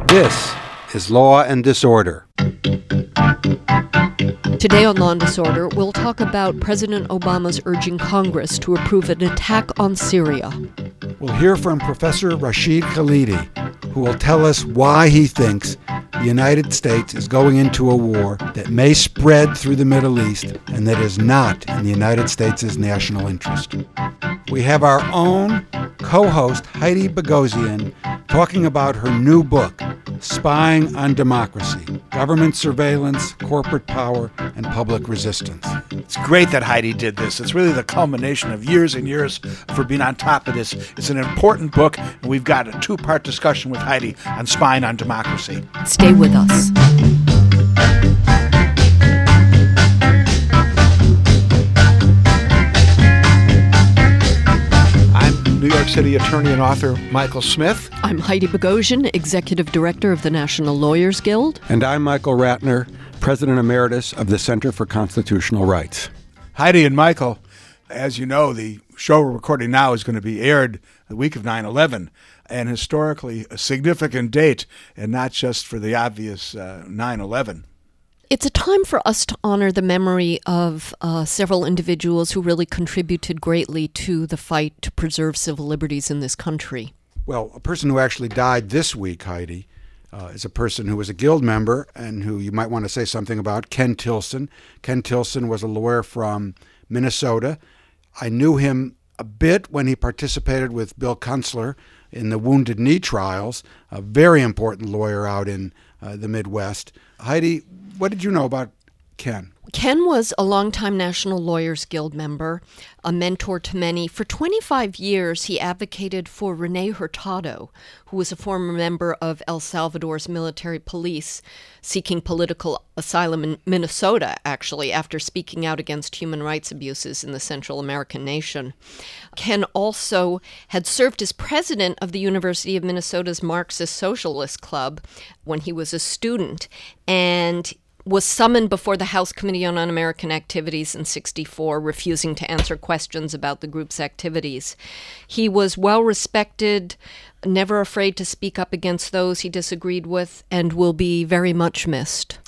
This is Law and Disorder. Today on Law and Disorder, we'll talk about President Obama's urging Congress to approve an attack on Syria. We'll hear from Professor Rashid Khalidi, who will tell us why he thinks the United States is going into a war that may spread through the Middle East and that is not in the United States' national interest. We have our own co-host, Heidi Bogosian, talking about her new book, Spying on Democracy, Government Surveillance, Corporate Power, and Public Resistance. It's great that Heidi did this. It's really the culmination of years and years for being on top of this. It's an important book, and we've got a two-part discussion with Heidi on Spying on Democracy. Stay with us. New York City attorney and author Michael Smith. I'm Heidi Bogosian, Executive Director of the National Lawyers Guild. And I'm Michael Ratner, President Emeritus of the Center for Constitutional Rights. Heidi and Michael, as you know, the show we're recording now is going to be aired the week of 9/11, and historically a significant date, and not just for the obvious 9/11. It's a time for us to honor the memory of several individuals who really contributed greatly to the fight to preserve civil liberties in this country. Well, a person who actually died this week, Heidi, is a person who was a Guild member and who you might want to say something about, Ken Tilson. Ken Tilson was a lawyer from Minnesota. I knew him a bit when he participated with Bill Kunstler in the Wounded Knee trials, a very important lawyer out in the Midwest. Heidi, what did you know about Ken? Ken was a longtime National Lawyers Guild member, a mentor to many. For 25 years, he advocated for Rene Hurtado, who was a former member of El Salvador's military police, seeking political asylum in Minnesota, actually, after speaking out against human rights abuses in the Central American nation. Ken also had served as president of the University of Minnesota's Marxist Socialist Club when he was a student, and was summoned before the House Committee on Un-American Activities in '64, refusing to answer questions about the group's activities. He was well respected, never afraid to speak up against those he disagreed with, and will be very much missed.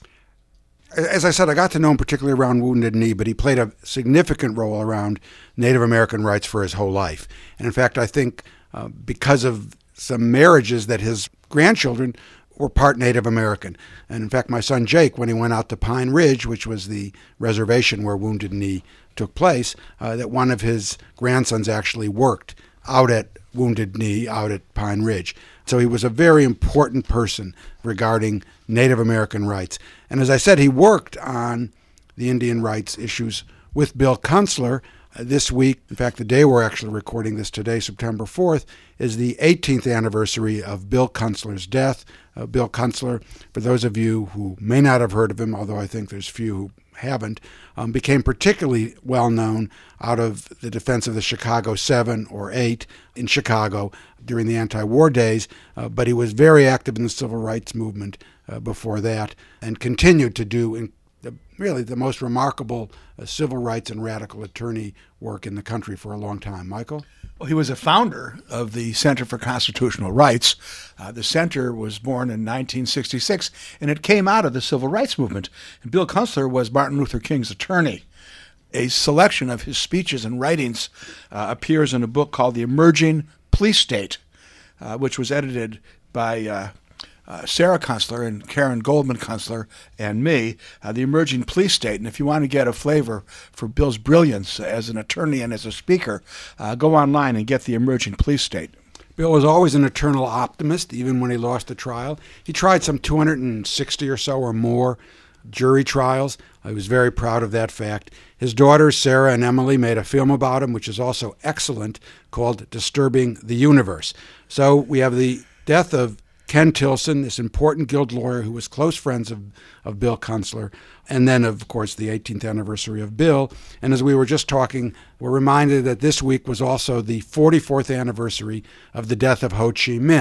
As I said, I got to know him particularly around Wounded Knee, but he played a significant role around Native American rights for his whole life. And in fact, I think because of some marriages that his grandchildren were part Native American. And in fact, my son Jake, when he went out to Pine Ridge, which was the reservation where Wounded Knee took place, that one of his grandsons actually worked out at Wounded Knee, out at Pine Ridge. So he was a very important person regarding Native American rights. And as I said, he worked on the Indian rights issues with Bill Kunstler. This week, in fact, the day we're actually recording this today, September 4th, is the 18th anniversary of Bill Kunstler's death. Bill Kunstler, for those of you who may not have heard of him, although I think there's few who haven't, became particularly well known out of the defense of the Chicago 7 or 8 in Chicago during the anti-war days, but he was very active in the civil rights movement before that and continued to do really the most remarkable civil rights and radical attorney work in the country for a long time. Michael? Well, he was a founder of the Center for Constitutional Rights. The center was born in 1966, and it came out of the civil rights movement. And Bill Kunstler was Martin Luther King's attorney. A selection of his speeches and writings appears in a book called The Emerging Police State, which was edited by Sarah Kunstler and Karen Goldman Kunstler and me, The Emerging Police State. And if you want to get a flavor for Bill's brilliance as an attorney and as a speaker, go online and get The Emerging Police State. Bill was always an eternal optimist, even when he lost the trial. He tried some 260 or so or more jury trials. I was very proud of that fact. His daughters, Sarah and Emily, made a film about him, which is also excellent, called Disturbing the Universe. So we have the death of Ken Tilson, this important Guild lawyer who was close friends of Bill Kunstler, and then, of course, the 18th anniversary of Bill. And as we were just talking, we're reminded that this week was also the 44th anniversary of the death of Ho Chi Minh.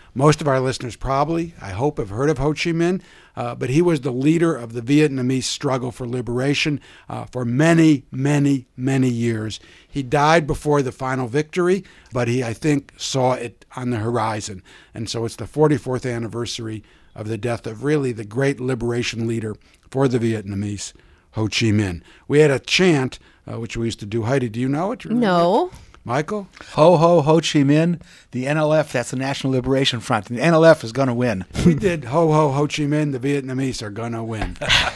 Most of our listeners probably, I hope, have heard of Ho Chi Minh, but he was the leader of the Vietnamese struggle for liberation for many, many, many years. He died before the final victory, but he, I think, saw it on the horizon. And so it's the 44th anniversary of the death of really the great liberation leader for the Vietnamese, Ho Chi Minh. We had a chant, which we used to do. Heidi, do you know it? No. Michael? Ho, ho, Ho Chi Minh. The NLF, that's the National Liberation Front. The NLF is going to win. We did ho, ho, Ho Chi Minh. The Vietnamese are going to win.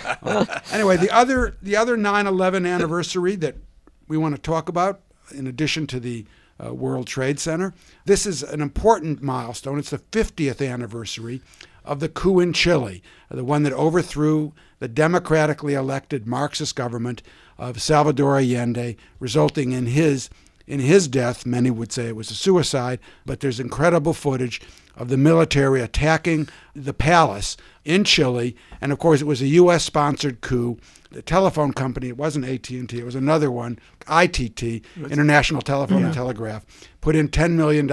Anyway, the other 9/11 anniversary that we want to talk about, in addition to the World Trade Center, this is an important milestone. It's the 50th anniversary of the coup in Chile, the one that overthrew the democratically elected Marxist government of Salvador Allende, resulting in his death. Many would say it was a suicide, but there's incredible footage of the military attacking the palace in Chile. And of course, it was a U.S.-sponsored coup. The telephone company, it wasn't AT&T, it was another one, ITT, International Telephone and Telegraph, put in $10 million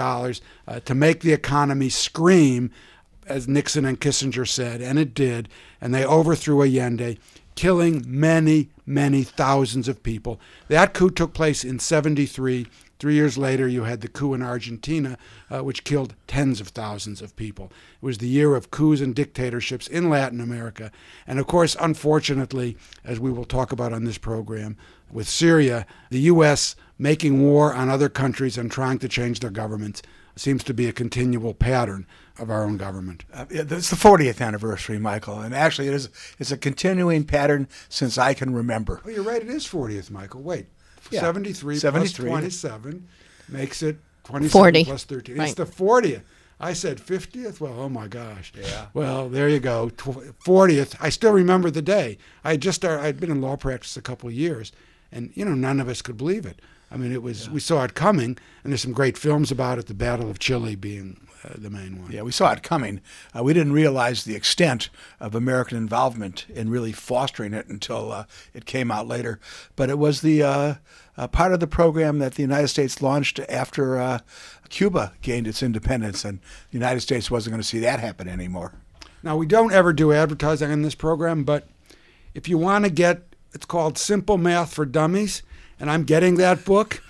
to make the economy scream, as Nixon and Kissinger said, and it did. And they overthrew Allende, killing many, many thousands of people. That coup took place in 1973. 3 years later, you had the coup in Argentina, which killed tens of thousands of people. It was the year of coups and dictatorships in Latin America. And of course, unfortunately, as we will talk about on this program, with Syria, the U.S. making war on other countries and trying to change their governments seems to be a continual pattern of our own government. It's the 40th anniversary, Michael, and actually it's a continuing pattern since I can remember. Oh, you're right, it is 40th, Michael. Wait, Yeah. 73 plus 27 makes it 27 40. plus 13. Right. It's the 40th. I said 50th? Well, oh my gosh. Yeah. Well, there you go. 40th. I still remember the day. I'd been in law practice a couple of years, and none of us could believe it. I mean, we saw it coming, and there's some great films about it, the Battle of Chile being the main one. Yeah, we saw it coming. We didn't realize the extent of American involvement in really fostering it until it came out later. But it was the part of the program that the United States launched after Cuba gained its independence, and the United States wasn't going to see that happen anymore. Now, we don't ever do advertising on this program, but if you want to get, it's called Simple Math for Dummies, and I'm getting that book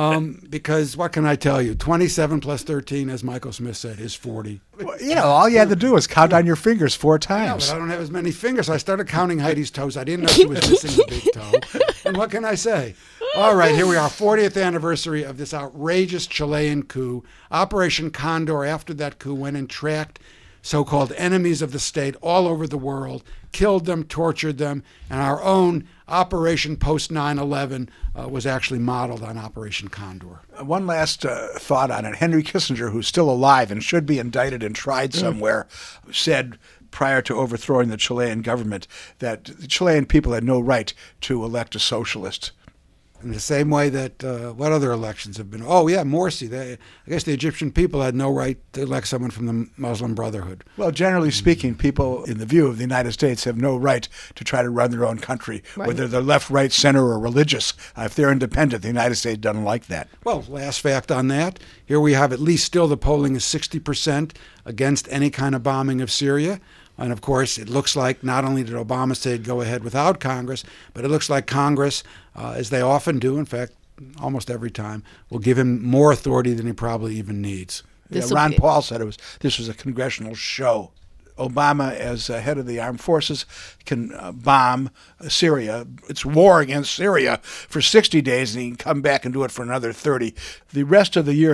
because what can I tell you? 27 plus 13, as Michael Smith said, is 40. Well, all you had to do was count on your fingers 4 times. Yeah, but I don't have as many fingers. So I started counting Heidi's toes. I didn't know she was missing the big toe. And what can I say? All right, here we are, 40th anniversary of this outrageous Chilean coup. Operation Condor, after that coup, went and tracked so-called enemies of the state all over the world, killed them, tortured them, and our own Operation Post 9/11 was actually modeled on Operation Condor. One last thought on it. Henry Kissinger, who's still alive and should be indicted and tried somewhere, said prior to overthrowing the Chilean government that the Chilean people had no right to elect a socialist. In the same way that, what other elections have been? Oh, yeah, Morsi. I guess the Egyptian people had no right to elect someone from the Muslim Brotherhood. Well, generally speaking, people in the view of the United States have no right to try to run their own country, Right. whether they're left, right, center, or religious. If they're independent, the United States doesn't like that. Well, last fact on that, here we have at least still the polling is 60% against any kind of bombing of Syria. And of course, it looks like not only did Obama say go ahead without Congress, but it looks like Congress, as they often do, in fact, almost every time, will give him more authority than he probably even needs. This'll Ron be- Paul said this was a congressional show. Obama, as head of the armed forces, can bomb Syria. It's war against Syria for 60 days, and he can come back and do it for another 30. The rest of the year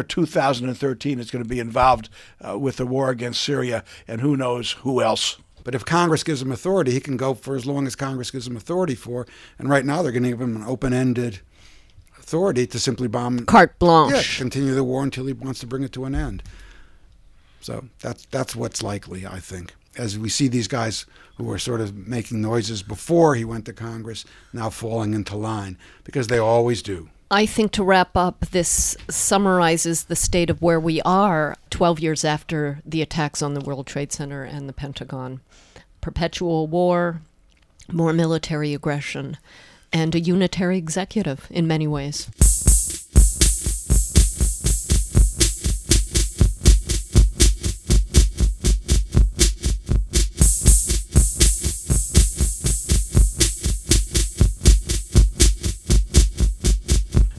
2013 is going to be involved with the war against Syria, and who knows who else. But if Congress gives him authority, he can go for as long as Congress gives him authority for. And right now, they're going to give him an open-ended authority to simply bomb. Carte blanche. Yeah, continue the war until he wants to bring it to an end. So that's what's likely, I think. As we see these guys who were sort of making noises before he went to Congress now falling into line, because they always do. I think to wrap up, this summarizes the state of where we are 12 years after the attacks on the World Trade Center and the Pentagon. Perpetual war, more military aggression, and a unitary executive in many ways.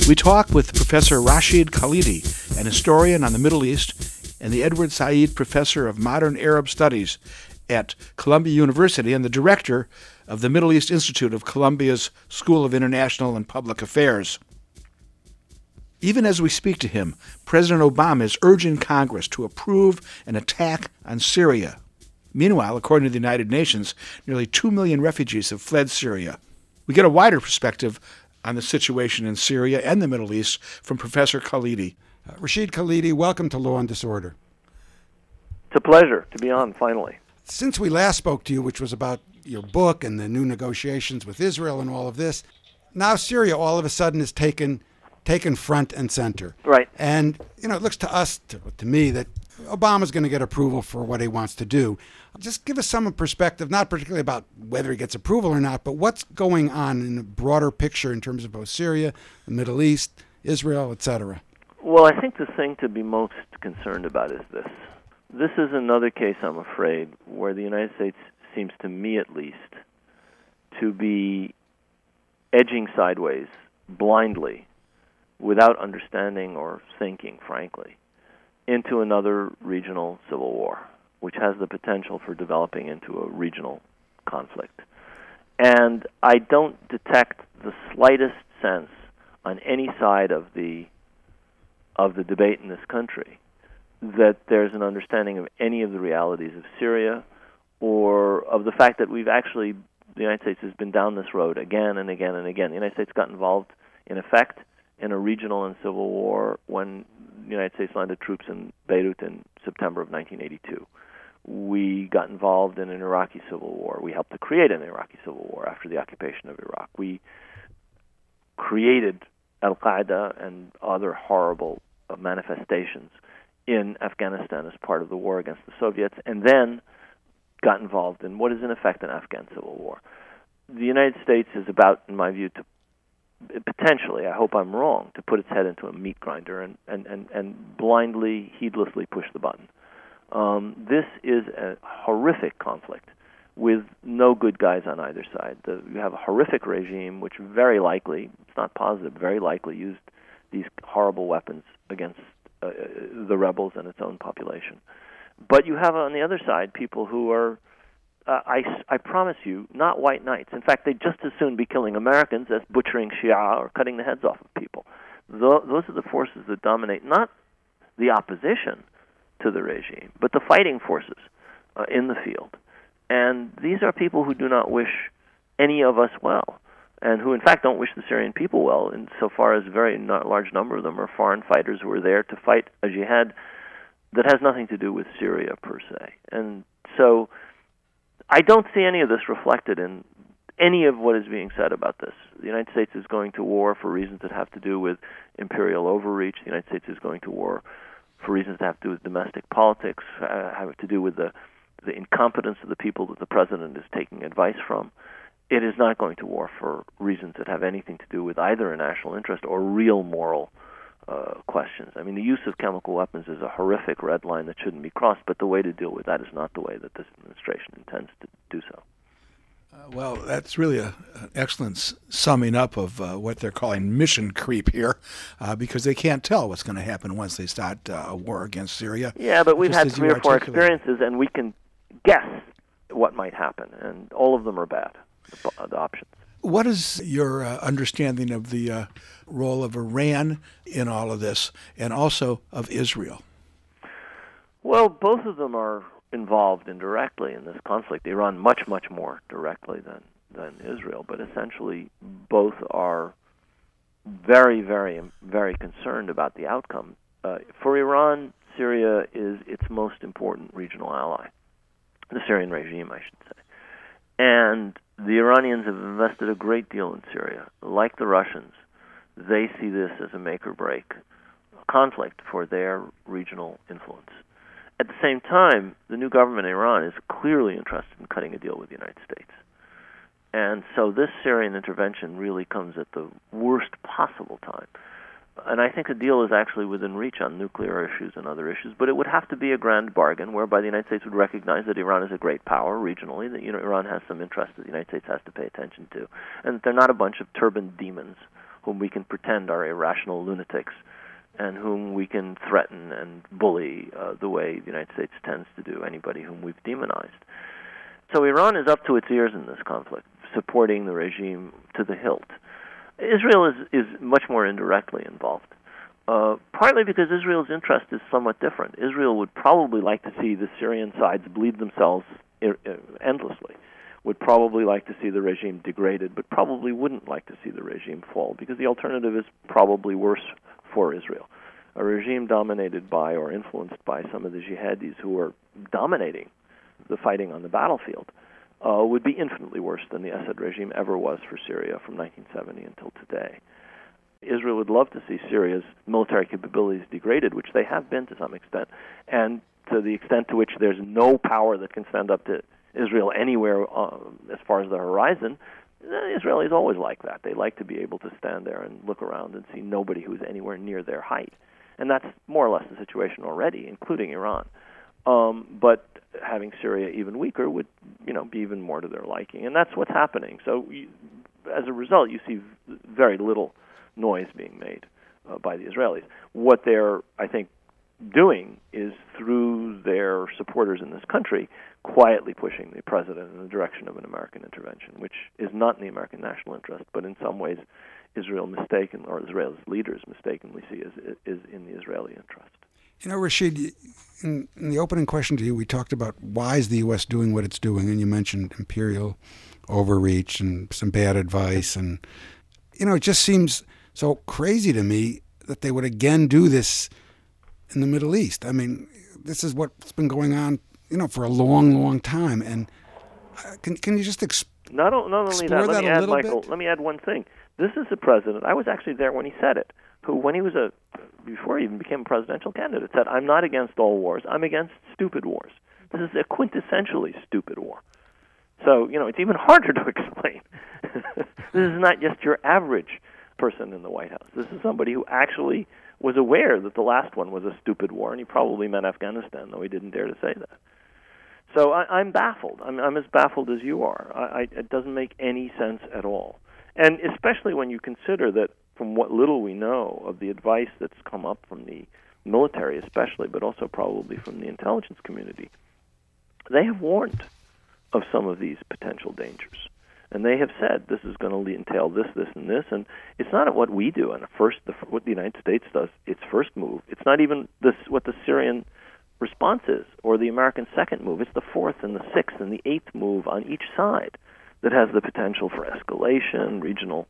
We talk with Professor Rashid Khalidi, an historian on the Middle East and the Edward Said Professor of Modern Arab Studies at Columbia University and the director of the Middle East Institute of Columbia's School of International and Public Affairs. Even as we speak to him, President Obama is urging Congress to approve an attack on Syria. Meanwhile, according to the United Nations, nearly 2 million refugees have fled Syria. We get a wider perspective on the situation in Syria and the Middle East from Professor Khalidi. Rashid Khalidi, welcome to Law and Disorder. It's a pleasure to be on, finally. Since we last spoke to you, which was about your book and the new negotiations with Israel and all of this, now Syria all of a sudden is taken front and center. Right. And, it looks to us, to me, that Obama's going to get approval for what he wants to do. Just give us some perspective, not particularly about whether he gets approval or not, but what's going on in the broader picture in terms of both Syria, the Middle East, Israel, etc. Well, I think the thing to be most concerned about is this. This is another case, I'm afraid, where the United States seems, to me at least, to be edging sideways blindly, without understanding or thinking, frankly, into another regional civil war, which has the potential for developing into a regional conflict. And I don't detect the slightest sense on any side of the debate in this country that there's an understanding of any of the realities of Syria or of the fact that the United States has been down this road again and again and again. The United States got involved, in effect, in a regional and civil war when the United States landed troops in Beirut in September of 1982. We got involved in an Iraqi civil war. We helped to create an Iraqi civil war after the occupation of Iraq. We created al-Qaeda and other horrible manifestations in Afghanistan as part of the war against the Soviets, and then got involved in what is in effect an Afghan civil war. The United States is about, in my view, to potentially, I hope I'm wrong, to put its head into a meat grinder and blindly, heedlessly push the button. This is a horrific conflict with no good guys on either side. You have a horrific regime which very likely, it's not positive, very likely used these horrible weapons against the rebels and its own population. But you have on the other side people who are, I promise you, not white knights. In fact, they'd just as soon be killing Americans as butchering Shia or cutting the heads off of people. Those are the forces that dominate, not the opposition to the regime, but the fighting forces in the field. And these are people who do not wish any of us well, and who in fact don't wish the Syrian people well, insofar as a very large number of them are foreign fighters who are there to fight a jihad that has nothing to do with Syria per se. And so I don't see any of this reflected in any of what is being said about this. The United States is going to war for reasons that have to do with imperial overreach. The United States is going to war for reasons that have to do with domestic politics, have to do with the incompetence of the people that the president is taking advice from. It is not going to war for reasons that have anything to do with either a national interest or real moral questions. I mean, the use of chemical weapons is a horrific red line that shouldn't be crossed, but the way to deal with that is not the way that this administration intends to do so. Well, that's really an excellent summing up of what they're calling mission creep here, because they can't tell what's going to happen once they start a war against Syria. Yeah, but we've had 3 or 4 experiences, and we can guess what might happen, and all of them are bad, the options. What is your understanding of the role of Iran in all of this, and also of Israel? Well, both of them are involved indirectly in this conflict. Iran much, much more directly than Israel, but essentially both are very, very, very concerned about the outcome. For Iran, Syria is its most important regional ally, the Syrian regime, I should say. And the Iranians have invested a great deal in Syria. Like the Russians, they see this as a make-or-break conflict for their regional influence. At the same time, the new government in Iran is clearly interested in cutting a deal with the United States. And so this Syrian intervention really comes at the worst possible time. And I think a deal is actually within reach on nuclear issues and other issues, but it would have to be a grand bargain whereby the United States would recognize that Iran is a great power regionally, that Iran has some interests that the United States has to pay attention to, and that they're not a bunch of turbaned demons whom we can pretend are irrational lunatics, and whom we can threaten and bully the way the United States tends to do anybody whom we've demonized. So Iran is up to its ears in this conflict, supporting the regime to the hilt. Israel is much more indirectly involved, partly because Israel's interest is somewhat different. Israel would probably like to see the Syrian sides bleed themselves endlessly, would probably like to see the regime degraded, but probably wouldn't like to see the regime fall, because the alternative is probably worse for Israel. A regime dominated by or influenced by some of the jihadis who are dominating the fighting on the battlefield would be infinitely worse than the Assad regime ever was for Syria from 1970 until today. Israel would love to see Syria's military capabilities degraded, which they have been to some extent, and to the extent to which there's no power that can stand up to Israel anywhere as far as the horizon. Israelis always like that. They like to be able to stand there and look around and see nobody who's anywhere near their height. And that's more or less the situation already, including Iran. But having Syria even weaker would, be even more to their liking. And that's what's happening. So as a result, you see very little noise being made by the Israelis. What they're, I think, doing is, through their supporters in this country, quietly pushing the president in the direction of an American intervention, which is not in the American national interest, but in some ways Israel's leaders mistakenly see is in the Israeli interest. Rashid, in the opening question to you, we talked about why is the U.S. doing what it's doing, and you mentioned imperial overreach and some bad advice, and it just seems so crazy to me that they would again do this in the Middle East. I mean, this is what's been going on, for a long, long time. And can you just not only that, let me add one thing. This is a president, I was actually there when he said it, who, when he was before he even became a presidential candidate, said, "I'm not against all wars, I'm against stupid wars." This is a quintessentially stupid war. So, it's even harder to explain. This is not just your average person in the White House. This is somebody who actually was aware that the last one was a stupid war, and he probably meant Afghanistan, though he didn't dare to say that. So I'm baffled. I'm as baffled as you are. It doesn't make any sense at all. And especially when you consider that, from what little we know of the advice that's come up from the military especially, but also probably from the intelligence community, they have warned of some of these potential dangers. And they have said this is going to entail this, this, and this. And it's not what we do. And what the United States does, its first move. It's not even what the Syrian response is, or the American second move. It's the fourth and the sixth and the eighth move on each side that has the potential for escalation,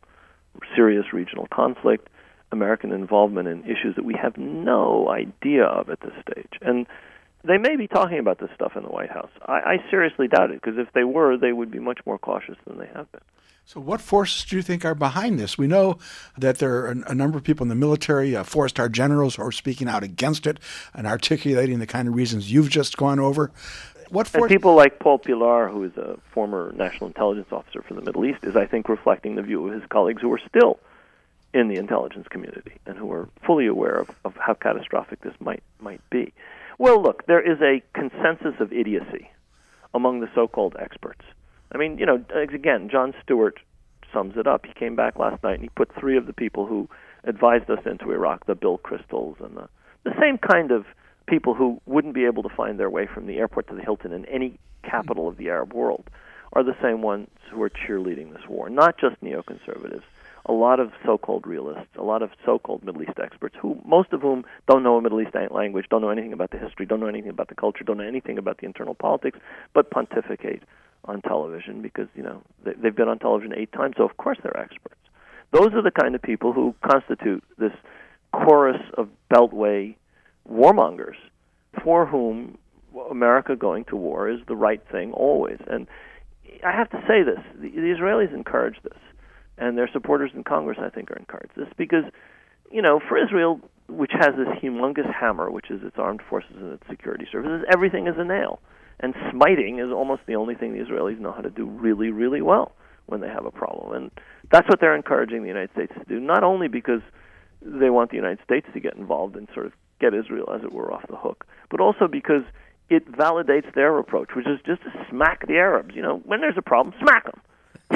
serious regional conflict, American involvement in issues that we have no idea of at this stage. And they may be talking about this stuff in the White House. I seriously doubt it, because if they were, they would be much more cautious than they have been. So what forces do you think are behind this? We know that there are a number of people in the military, four-star generals, who are speaking out against it and articulating the kind of reasons you've just gone over. And people like Paul Pillar, who is a former national intelligence officer for the Middle East, is, I think, reflecting the view of his colleagues who are still in the intelligence community and who are fully aware of how catastrophic this might be. Well, look, there is a consensus of idiocy among the so-called experts. I mean, again, Jon Stewart sums it up. He came back last night and he put three of the people who advised us into Iraq, the Bill Kristols, and the same kind of people who wouldn't be able to find their way from the airport to the Hilton in any capital of the Arab world, are the same ones who are cheerleading this war. Not just neoconservatives, a lot of so-called realists, a lot of so-called Middle East experts, most of whom don't know a Middle East language, don't know anything about the history, don't know anything about the culture, don't know anything about the internal politics, but pontificate on television because, they've been on television 8 times, so of course they're experts. Those are the kind of people who constitute this chorus of Beltway warmongers for whom America going to war is the right thing always. And I have to say this, the Israelis encourage this, and their supporters in Congress, I think, are encouraged this because, for Israel, which has this humongous hammer, which is its armed forces and its security services, everything is a nail. And smiting is almost the only thing the Israelis know how to do really, really well when they have a problem. And that's what they're encouraging the United States to do, not only because they want the United States to get involved and sort of get Israel, as it were, off the hook, but also because it validates their approach, which is just to smack the Arabs. When there's a problem, smack them.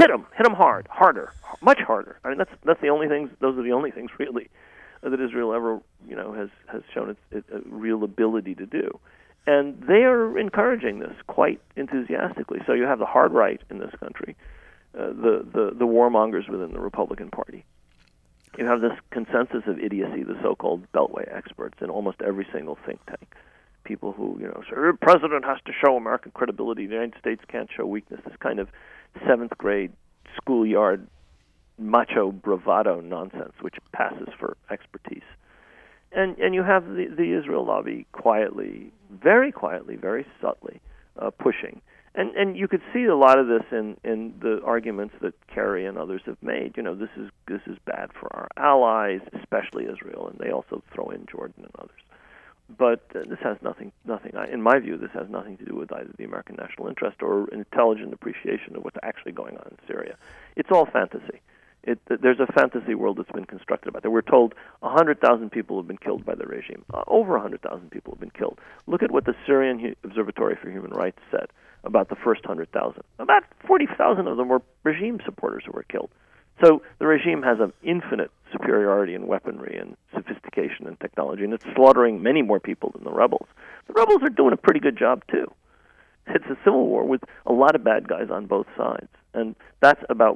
hit them harder, much harder. I mean, that's the only things. Those are the only things really that Israel ever, has shown its real ability to do. And they are encouraging this quite enthusiastically. So you have the hard right in this country, the warmongers within the Republican Party. You have this consensus of idiocy, the so-called Beltway experts in almost every single think tank. People who, say, the president has to show American credibility. The United States can't show weakness. This kind of seventh grade schoolyard macho bravado nonsense, which passes for expertise. And you have the Israel lobby quietly, very subtly pushing. And you could see a lot of this in the arguments that Kerry and others have made. This is bad for our allies, especially Israel, and they also throw in Jordan and others. But this has nothing. In my view, this has nothing to do with either the American national interest or intelligent appreciation of what's actually going on in Syria. It's all fantasy. There's a fantasy world that's been constructed about that. We're told 100,000 people have been killed by the regime. Over 100,000 people have been killed. Look at what the Syrian Observatory for Human Rights said about the first 100,000. About 40,000 of them were regime supporters who were killed. So the regime has an infinite superiority in weaponry and sophistication and technology, and it's slaughtering many more people than the rebels. The rebels are doing a pretty good job, too. It's a civil war with a lot of bad guys on both sides, and that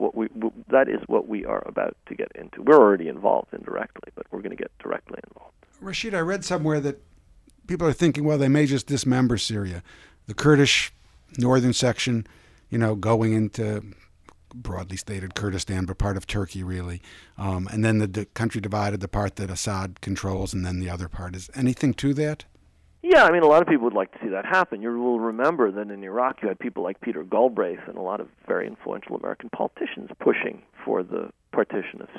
is what we are about to get into. We're already involved indirectly, but we're going to get directly involved. Rashid, I read somewhere that people are thinking, well, they may just dismember Syria. The Kurdish northern section, going into, broadly stated, Kurdistan, but part of Turkey, really. And then the country divided, the part that Assad controls, and then the other part. Is anything to that? Yeah, I mean, a lot of people would like to see that happen. You will remember that in Iraq you had people like Peter Galbraith and a lot of very influential American politicians pushing for the partition of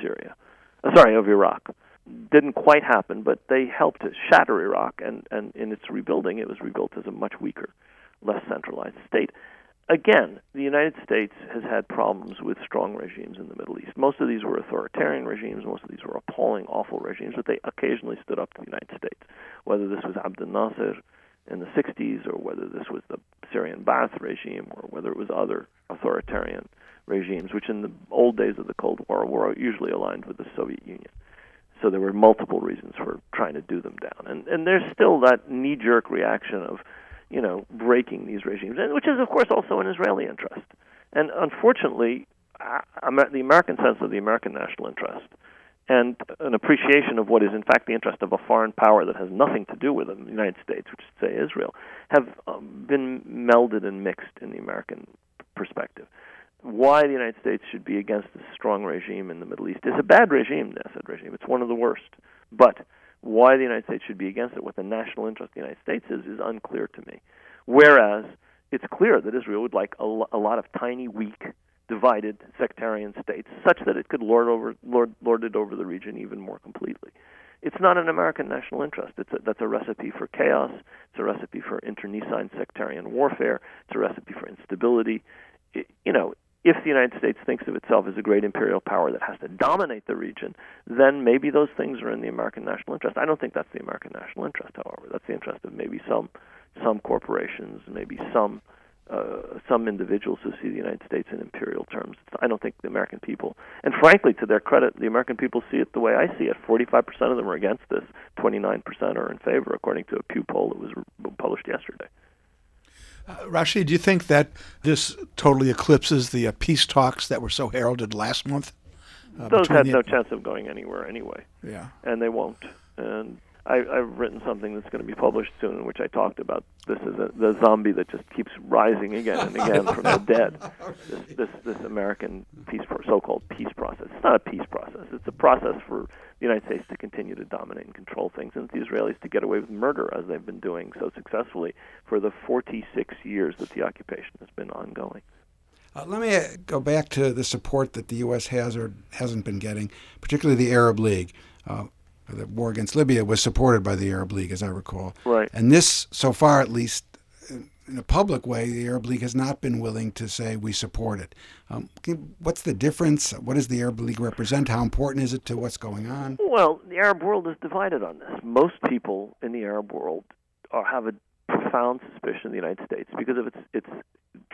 of Iraq. Didn't quite happen, but they helped to shatter Iraq, and in its rebuilding, it was rebuilt as a much weaker, less centralized state. Again, the United States has had problems with strong regimes in the Middle East. Most of these were authoritarian regimes. Most of these were appalling, awful regimes, but they occasionally stood up to the United States, whether this was Abdel Nasser in the 60s or whether this was the Syrian Ba'ath regime or whether it was other authoritarian regimes, which in the old days of the Cold War were usually aligned with the Soviet Union. So there were multiple reasons for trying to do them down. And there's still that knee-jerk reaction of breaking these regimes, which is, of course, also an Israeli interest. And unfortunately, the American sense of the American national interest and an appreciation of what is, in fact, the interest of a foreign power that has nothing to do with them, the United States, which is, say, Israel, have been melded and mixed in the American perspective. Why the United States should be against this strong regime in the Middle East is a bad regime, the Assad regime. It's one of the worst. But why the United States should be against it, what the national interest of the United States is unclear to me. Whereas it's clear that Israel would like a lot of tiny, weak, divided sectarian states, such that it could lord it over the region even more completely. It's not an American national interest. That's a recipe for chaos. It's a recipe for internecine sectarian warfare. It's a recipe for instability. If the United States thinks of itself as a great imperial power that has to dominate the region, then maybe those things are in the American national interest. I don't think that's the American national interest, however. That's the interest of maybe some corporations, maybe some individuals who see the United States in imperial terms. I don't think the American people, and frankly, to their credit, the American people see it the way I see it. 45% of them are against this, 29% are in favor, according to a Pew poll that was published yesterday. Rashid, do you think that this totally eclipses the peace talks that were so heralded last month? Those had no chance of going anywhere anyway. Yeah. And they won't. And I've written something that's going to be published soon in which I talked about this as the zombie that just keeps rising again and again from the dead. This American so-called peace process. It's not a peace process. It's a process for the United States to continue to dominate and control things, and the Israelis to get away with murder, as they've been doing so successfully for the 46 years that the occupation has been ongoing. Let me go back to the support that the U.S. has or hasn't been getting, particularly the Arab League. The war against Libya was supported by the Arab League, as I recall. Right. And this, so far at least, in a public way, the Arab League has not been willing to say we support it. What's the difference? What does the Arab League represent? How important is it to what's going on? Well, the Arab world is divided on this. Most people in the Arab world have a profound suspicion of the United States because of its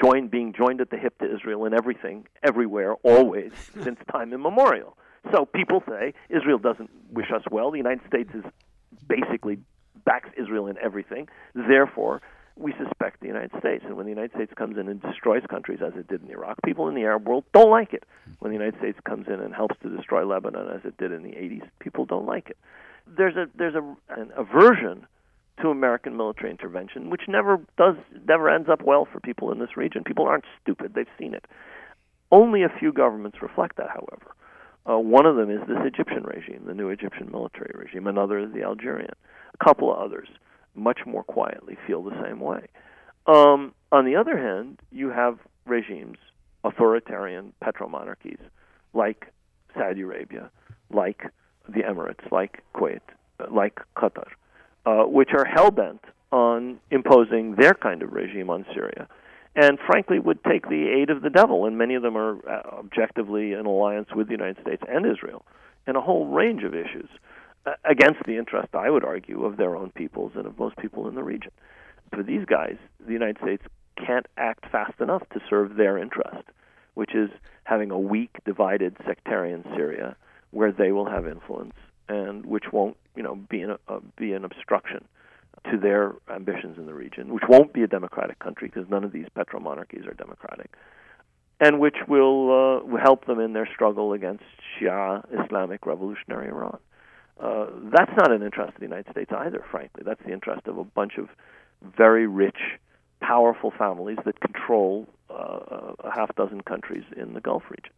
being joined at the hip to Israel in everything, everywhere, always, since time immemorial. So people say Israel doesn't wish us well. The United States is basically backs Israel in everything. Therefore, we suspect the United States. And when the United States comes in and destroys countries, as it did in Iraq, people in the Arab world don't like it. When the United States comes in and helps to destroy Lebanon, as it did in the 80s, people don't like it. There's an aversion to American military intervention, which never ends up well for people in this region. People aren't stupid; they've seen it. Only a few governments reflect that, however. One of them is this Egyptian regime, the new Egyptian military regime. Another is the Algerian. A couple of others, much more quietly, feel the same way. On the other hand, you have regimes, authoritarian petromonarchies, like Saudi Arabia, like the Emirates, like Kuwait, like Qatar, which are hell-bent on imposing their kind of regime on Syria, and frankly would take the aid of the devil, and many of them are objectively in alliance with the United States and Israel in a whole range of issues, against the interest, I would argue, of their own peoples and of most people in the region. For these guys, the United States can't act fast enough to serve their interest, which is having a weak, divided, sectarian Syria where they will have influence and which won't, be an obstruction to their ambitions in the region, which won't be a democratic country because none of these petromonarchies are democratic, and which will help them in their struggle against Shia Islamic revolutionary Iran. That's not an interest of the United States either, frankly. That's the interest of a bunch of very rich, powerful families that control a half dozen countries in the Gulf region.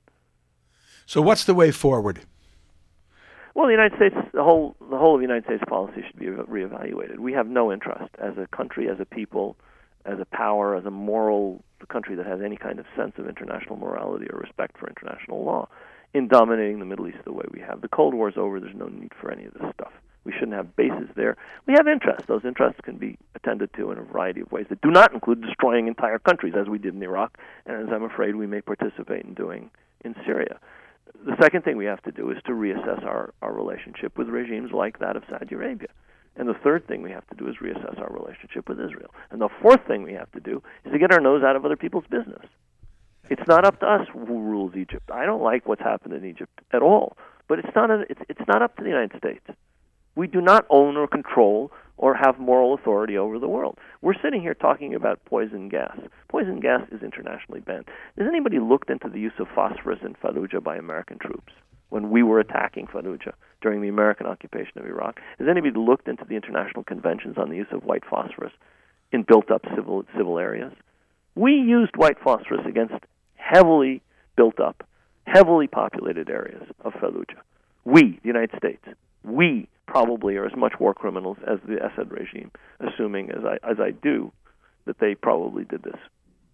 So what's the way forward? Well, the United States, the whole of the United States policy should be reevaluated. We have no interest as a country, as a people, as a power, as a moral country that has any kind of sense of international morality or respect for international law in dominating the Middle East the way we have. The Cold War is over. There's no need for any of this stuff. We shouldn't have bases there. We have interests. Those interests can be attended to in a variety of ways that do not include destroying entire countries, as we did in Iraq, and as I'm afraid we may participate in doing in Syria. The second thing we have to do is to reassess our relationship with regimes like that of Saudi Arabia. And the third thing we have to do is reassess our relationship with Israel. And the fourth thing we have to do is to get our nose out of other people's business. It's not up to us who rules Egypt. I don't like what's happened in Egypt at all, but it's not up to the United States. We do not own or control or have moral authority over the world. We're sitting here talking about poison gas. Poison gas is internationally banned. Has anybody looked into the use of phosphorus in Fallujah by American troops when we were attacking Fallujah during the American occupation of Iraq? Has anybody looked into the international conventions on the use of white phosphorus in built-up civil areas? We used white phosphorus against heavily built-up, heavily populated areas of Fallujah. We, the United States, we probably are as much war criminals as the Assad regime, assuming, as I do, that they probably did this.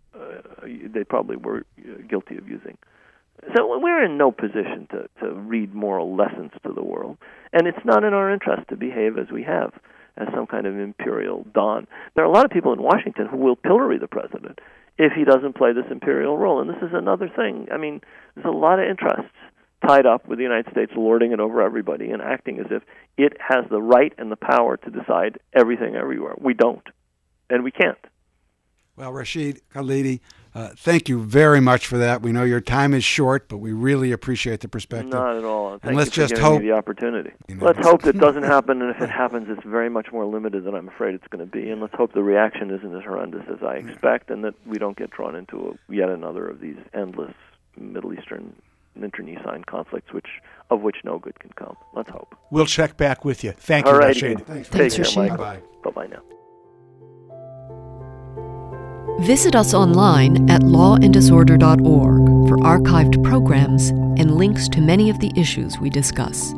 They probably were guilty of using. So we're in no position to read moral lessons to the world, and it's not in our interest to behave as we have, as some kind of imperial don. There are a lot of people in Washington who will pillory the president if he doesn't play this imperial role, and this is another thing. I mean, there's a lot of interests tied up with the United States lording it over everybody and acting as if it has the right and the power to decide everything everywhere. We don't, and we can't. Well, Rashid Khalidi, thank you very much for that. We know your time is short, but we really appreciate the perspective. Not at all. Thank and let's you for just giving hope me the opportunity. Let's hope it doesn't happen, and if it happens, it's very much more limited than I'm afraid it's going to be. And let's hope the reaction isn't as horrendous as I expect, and that we don't get drawn into yet another of these endless Middle Eastern internecine conflicts, of which no good can come. Let's hope. We'll check back with you. Thank you, all right, Rashid. Thanks, Rashid. Bye-bye. Bye-bye now. Visit us online at lawanddisorder.org for archived programs and links to many of the issues we discuss.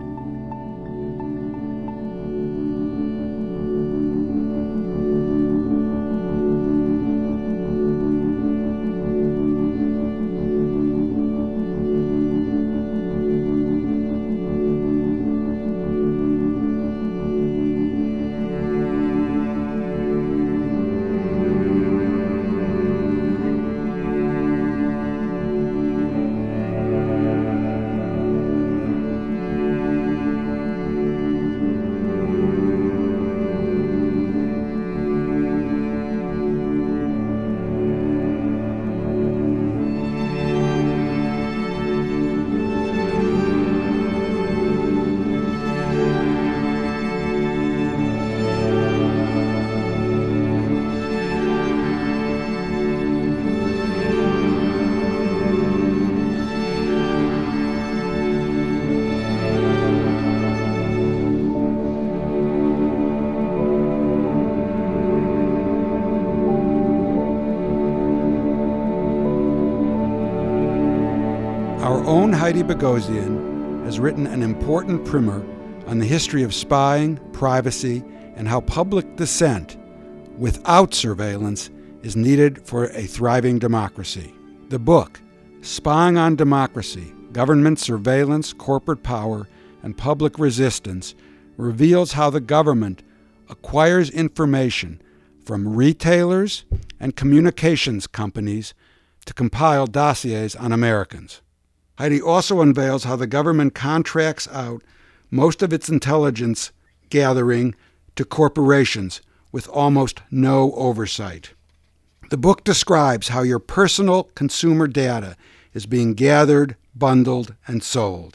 own Heidi Boghossian has written an important primer on the history of spying, privacy, and how public dissent, without surveillance, is needed for a thriving democracy. The book, Spying on Democracy, Government Surveillance, Corporate Power, and Public Resistance, reveals how the government acquires information from retailers and communications companies to compile dossiers on Americans. Heidi also unveils how the government contracts out most of its intelligence gathering to corporations with almost no oversight. The book describes how your personal consumer data is being gathered, bundled, and sold.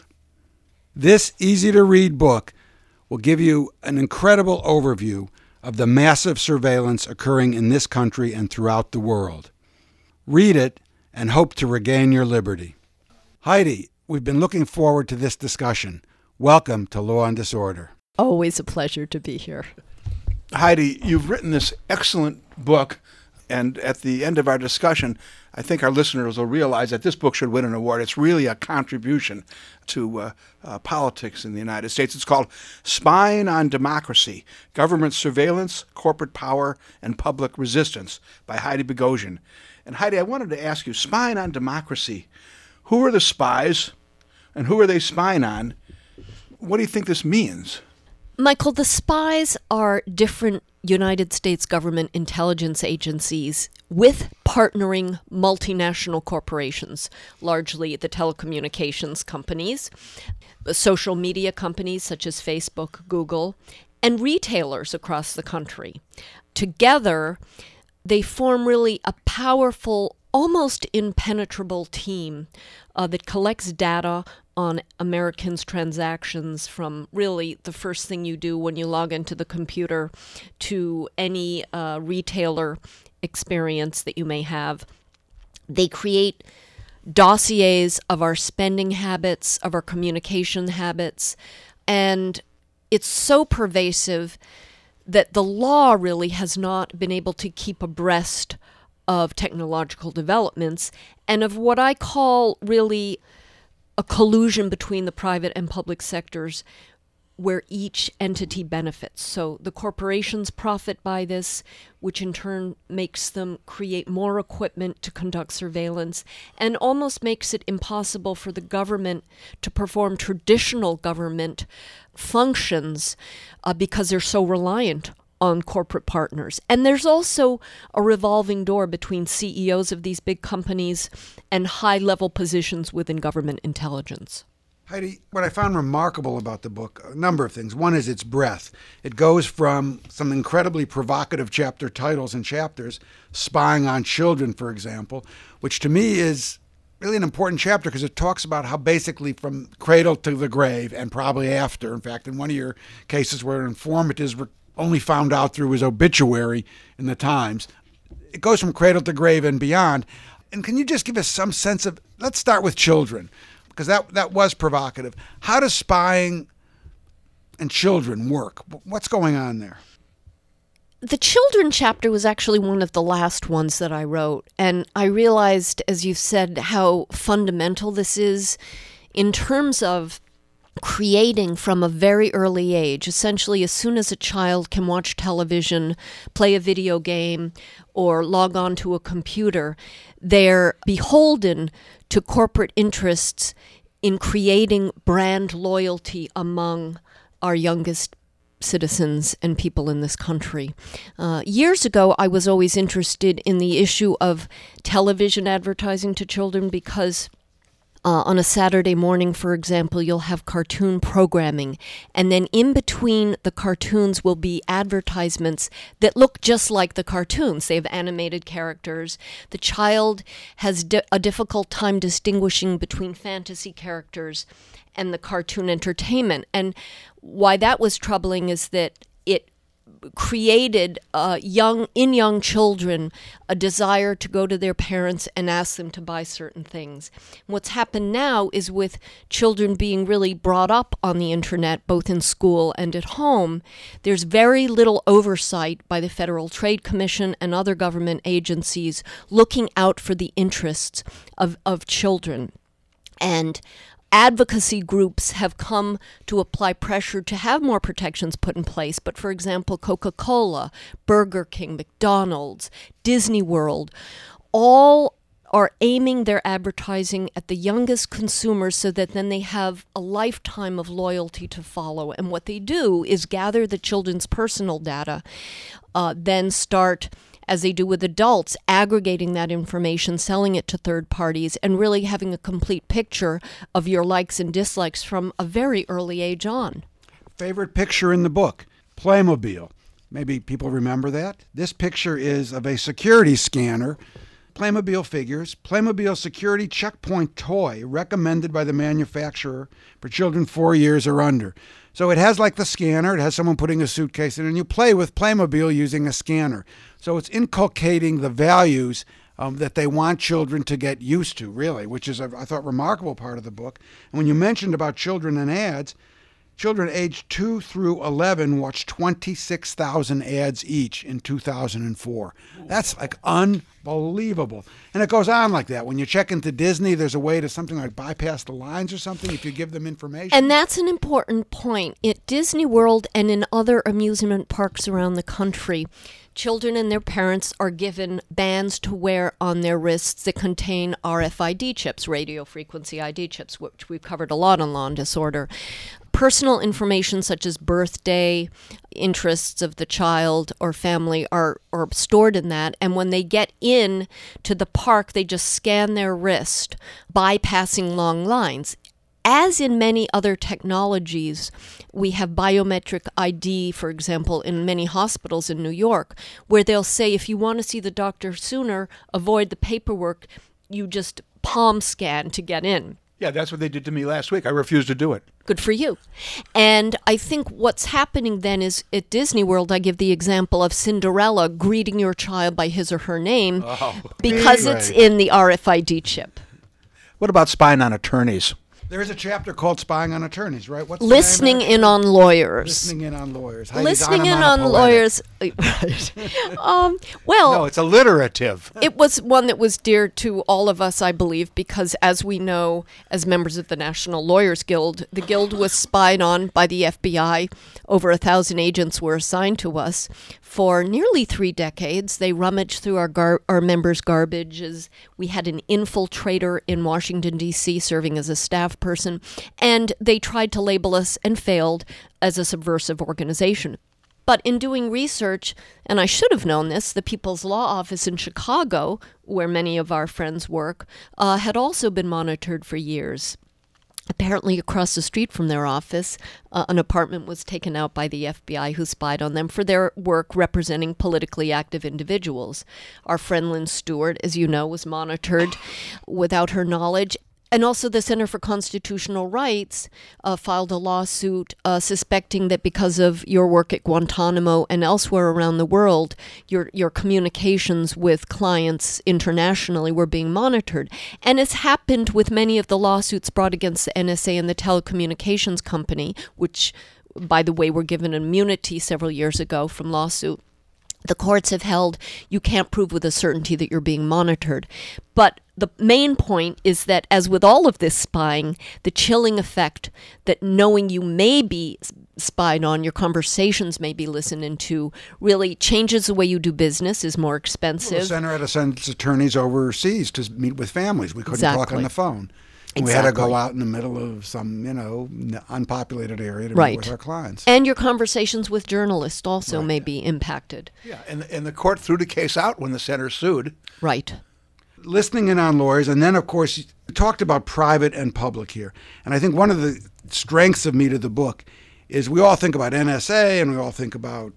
This easy-to-read book will give you an incredible overview of the massive surveillance occurring in this country and throughout the world. Read it and hope to regain your liberty. Heidi, we've been looking forward to this discussion. Welcome to Law and Disorder. Always a pleasure to be here. Heidi, you've written this excellent book, and at the end of our discussion, I think our listeners will realize that this book should win an award. It's really a contribution to politics in the United States. It's called Spying on Democracy, Government Surveillance, Corporate Power, and Public Resistance by Heidi Boghossian. And Heidi, I wanted to ask you, spying on democracy, who are the spies and who are they spying on? What do you think this means? Michael, the spies are different United States government intelligence agencies with partnering multinational corporations, largely the telecommunications companies, social media companies such as Facebook, Google, and retailers across the country. Together, they form really a powerful, almost impenetrable team that collects data on Americans' transactions from really the first thing you do when you log into the computer to any retailer experience that you may have. They create dossiers of our spending habits, of our communication habits, and it's so pervasive that the law really has not been able to keep abreast of technological developments and of what I call really a collusion between the private and public sectors where each entity benefits. So the corporations profit by this, which in turn makes them create more equipment to conduct surveillance and almost makes it impossible for the government to perform traditional government functions because they're so reliant on corporate partners. And there's also a revolving door between CEOs of these big companies and high-level positions within government intelligence. Heidi, what I found remarkable about the book, a number of things. One is its breadth. It goes from some incredibly provocative chapter titles and chapters, Spying on Children, for example, which to me is really an important chapter because it talks about how basically from cradle to the grave and probably after, in fact, in one of your cases where informants were only found out through his obituary in the Times, it goes from cradle to grave and beyond. And can you just give us some sense of, let's start with children, because that was provocative. How does spying and children work? What's going on there? The children chapter was actually one of the last ones that I wrote, and I realized, as you said, how fundamental this is in terms of creating from a very early age. Essentially, as soon as a child can watch television, play a video game, or log on to a computer, they're beholden to corporate interests in creating brand loyalty among our youngest citizens and people in this country. Years ago, I was always interested in the issue of television advertising to children because on a Saturday morning, for example, you'll have cartoon programming, and then in between the cartoons will be advertisements that look just like the cartoons. They have animated characters. The child has a difficult time distinguishing between fantasy characters and the cartoon entertainment. And why that was troubling is that it created in young children a desire to go to their parents and ask them to buy certain things. What's happened now is with children being really brought up on the internet, both in school and at home, there's very little oversight by the Federal Trade Commission and other government agencies looking out for the interests of children. And advocacy groups have come to apply pressure to have more protections put in place. But for example, Coca-Cola, Burger King, McDonald's, Disney World, all are aiming their advertising at the youngest consumers so that then they have a lifetime of loyalty to follow. And what they do is gather the children's personal data, then start, as they do with adults, aggregating that information, selling it to third parties, and really having a complete picture of your likes and dislikes from a very early age on. Favorite picture in the book, Playmobil. Maybe people remember that. This picture is of a security scanner. Playmobil figures, Playmobil Security Checkpoint toy recommended by the manufacturer for children 4 years or under. So it has like the scanner, it has someone putting a suitcase in, and you play with Playmobil using a scanner. So it's inculcating the values that they want children to get used to, really, which is, I thought, remarkable part of the book. And when you mentioned about children and ads, children aged 2 through 11 watched 26,000 ads each in 2004. That's like unbelievable. And it goes on like that. When you check into Disney, there's a way to something like bypass the lines or something if you give them information. And that's an important point. At Disney World and in other amusement parks around the country, children and their parents are given bands to wear on their wrists that contain RFID chips, radio frequency ID chips, which we've covered a lot on Law and Disorder. Personal information such as birthday, interests of the child or family are stored in that. And when they get in to the park, they just scan their wrist, bypassing long lines. As in many other technologies, we have biometric ID, for example, in many hospitals in New York, where they'll say if you want to see the doctor sooner, avoid the paperwork, you just palm scan to get in. Yeah, that's what they did to me last week. I refused to do it. Good for you. And I think what's happening then is at Disney World, I give the example of Cinderella greeting your child by his or her name because it's in the RFID chip. What about spying on attorneys? There is a chapter called Spying on Attorneys, right? What's Listening in on lawyers. Listening in on lawyers. Listening in on lawyers. Right. Well, no, it's alliterative. It was one that was dear to all of us, I believe, because as we know, as members of the National Lawyers Guild, the Guild was spied on by the FBI. Over 1,000 agents were assigned to us. For nearly 3 decades, they rummaged through our members' garbage. We had an infiltrator in Washington, D.C., serving as a staff person, and they tried to label us and failed as a subversive organization. But in doing research, and I should have known this, the People's Law Office in Chicago, where many of our friends work, had also been monitored for years. Apparently, across the street from their office, an apartment was taken out by the FBI who spied on them for their work representing politically active individuals. Our friend Lynn Stewart, as you know, was monitored without her knowledge. And also the Center for Constitutional Rights filed a lawsuit suspecting that because of your work at Guantanamo and elsewhere around the world, your communications with clients internationally were being monitored. And it's happened with many of the lawsuits brought against the NSA and the telecommunications company, which, by the way, were given immunity several years ago from lawsuit. The courts have held you can't prove with a certainty that you're being monitored. But the main point is that, as with all of this spying, the chilling effect that knowing you may be spied on, your conversations may be listened into, really changes the way you do business, is more expensive. Well, the center had to send its attorneys overseas to meet with families. We couldn't talk on the phone. We had to go out in the middle of some, unpopulated area to meet with our clients. And your conversations with journalists also may be impacted. Yeah, and the court threw the case out when the center sued. Right. Listening in on lawyers, and then, of course, you talked about private and public here. And I think one of the strengths of Meat of the Book is we all think about NSA and we all think about,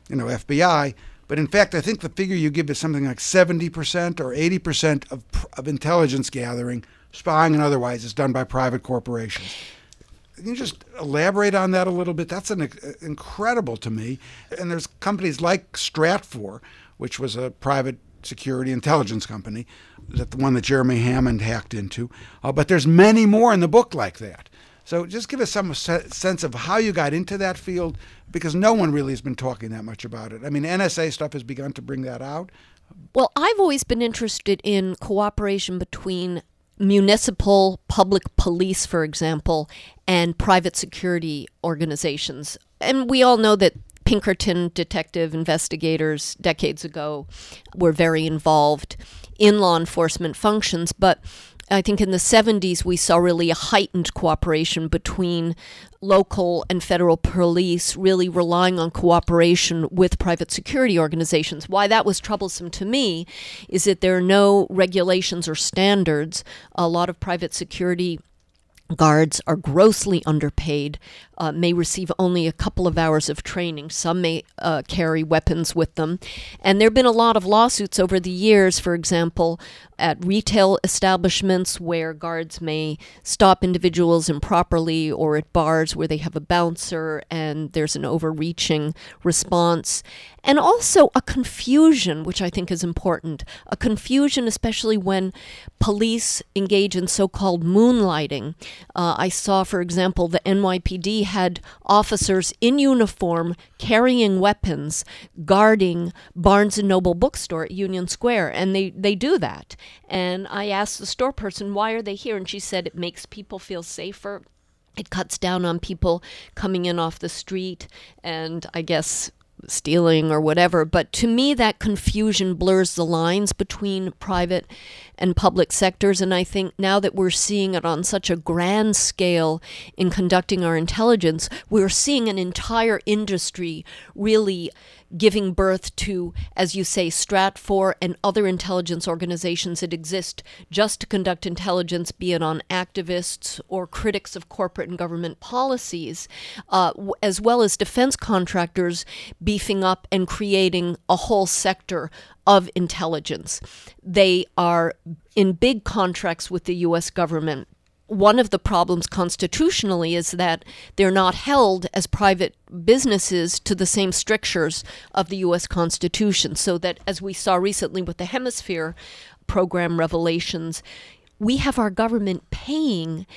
FBI. But in fact, I think the figure you give is something like 70% or 80% of intelligence gathering, spying and otherwise, is done by private corporations. Can you just elaborate on that a little bit? That's incredible to me. And there's companies like Stratfor, which was a private security intelligence company, the one that Jeremy Hammond hacked into. But there's many more in the book like that. So just give us some sense of how you got into that field, because no one really has been talking that much about it. I mean, NSA stuff has begun to bring that out. Well, I've always been interested in cooperation between municipal public police, for example, and private security organizations. And we all know that Pinkerton detective investigators decades ago were very involved in law enforcement functions, but I think in the 70s we saw really a heightened cooperation between local and federal police, really relying on cooperation with private security organizations. Why that was troublesome to me is that there are no regulations or standards. A lot of private security guards are grossly underpaid, may receive only a couple of hours of training. Some may carry weapons with them. And there have been a lot of lawsuits over the years, for example, at retail establishments where guards may stop individuals improperly, or at bars where they have a bouncer and there's an overreaching response. And also a confusion, which I think is important, a confusion especially when police engage in so-called moonlighting. I saw, for example, the NYPD had officers in uniform carrying weapons guarding Barnes & Noble bookstore at Union Square, and they do that. And I asked the store person, why are they here? And she said it makes people feel safer. It cuts down on people coming in off the street and, I guess, stealing or whatever. But to me, that confusion blurs the lines between private and public sectors. And I think now that we're seeing it on such a grand scale in conducting our intelligence, we're seeing an entire industry really giving birth to, as you say, Stratfor and other intelligence organizations that exist just to conduct intelligence, be it on activists or critics of corporate and government policies, as well as defense contractors beefing up and creating a whole sector of intelligence. They are in big contracts with the U.S. government. One of the problems constitutionally is that they're not held as private businesses to the same strictures of the U.S. Constitution, so that, as we saw recently with the Hemisphere program revelations, we have our government paying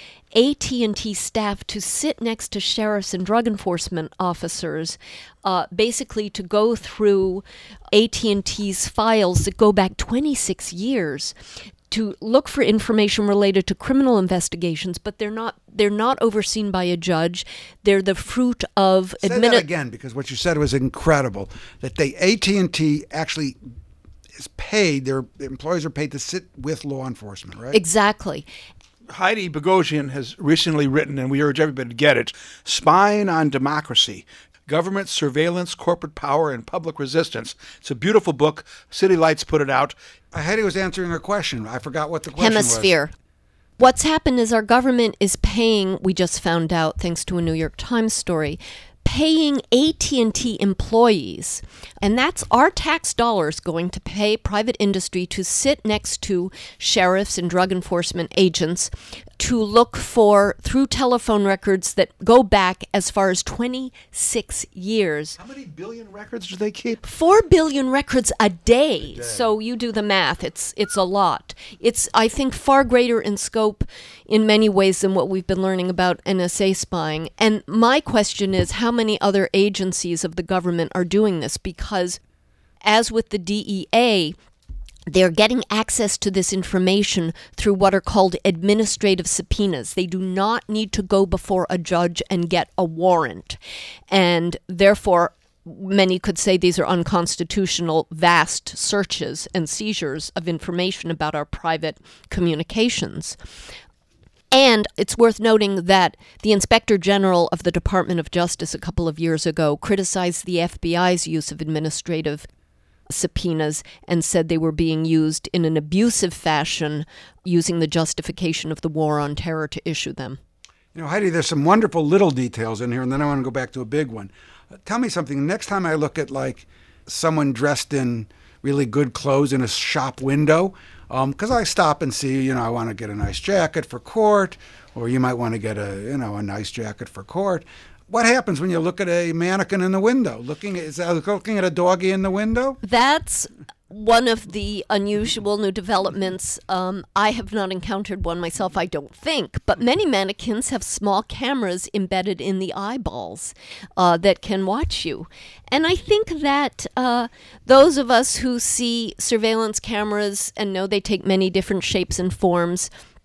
AT&T staff to sit next to sheriffs and drug enforcement officers, basically to go through AT&T's files that go back 26 years to look for information related to criminal investigations, but they're not overseen by a judge. They're the fruit of Say that again, because what you said was incredible. That AT&T actually is paid, their employees are paid to sit with law enforcement, right? Exactly. Heidi Boghossian has recently written, and we urge everybody to get it, Spying on Democracy: Government Surveillance, Corporate Power, and Public Resistance. It's a beautiful book. City Lights put it out. Heidi was answering a question. I forgot what the question Hemisphere. was. What's happened is our government is paying, we just found out thanks to a New York Times story, paying AT&T employees, and that's our tax dollars going to pay private industry to sit next to sheriffs and drug enforcement agents to look for, through telephone records that go back as far as 26 years. How many billion records do they keep? 4 billion records a day. So you do the math. It's a lot. It's, I think, far greater in scope in many ways than what we've been learning about NSA spying. And my question is, how many other agencies of the government are doing this? Because as with the DEA, they're getting access to this information through what are called administrative subpoenas. They do not need to go before a judge and get a warrant. And therefore, many could say these are unconstitutional, vast searches and seizures of information about our private communications. And it's worth noting that the Inspector General of the Department of Justice a couple of years ago criticized the FBI's use of administrative subpoenas and said they were being used in an abusive fashion, using the justification of the war on terror to issue them. You know, Heidi, there's some wonderful little details in here, and then I want to go back to a big one. Tell me something. Next time I look at, like, someone dressed in really good clothes in a shop window, because I stop and see, I want to get a nice jacket for court, or you might want to get a nice jacket for court. What happens when you look at a mannequin in the window? Looking at a doggy in the window? That's one of the unusual new developments. I have not encountered one myself, I don't think, but many mannequins have small cameras embedded in the eyeballs that can watch you. And I think that those of us who see surveillance cameras and know they take many different shapes and forms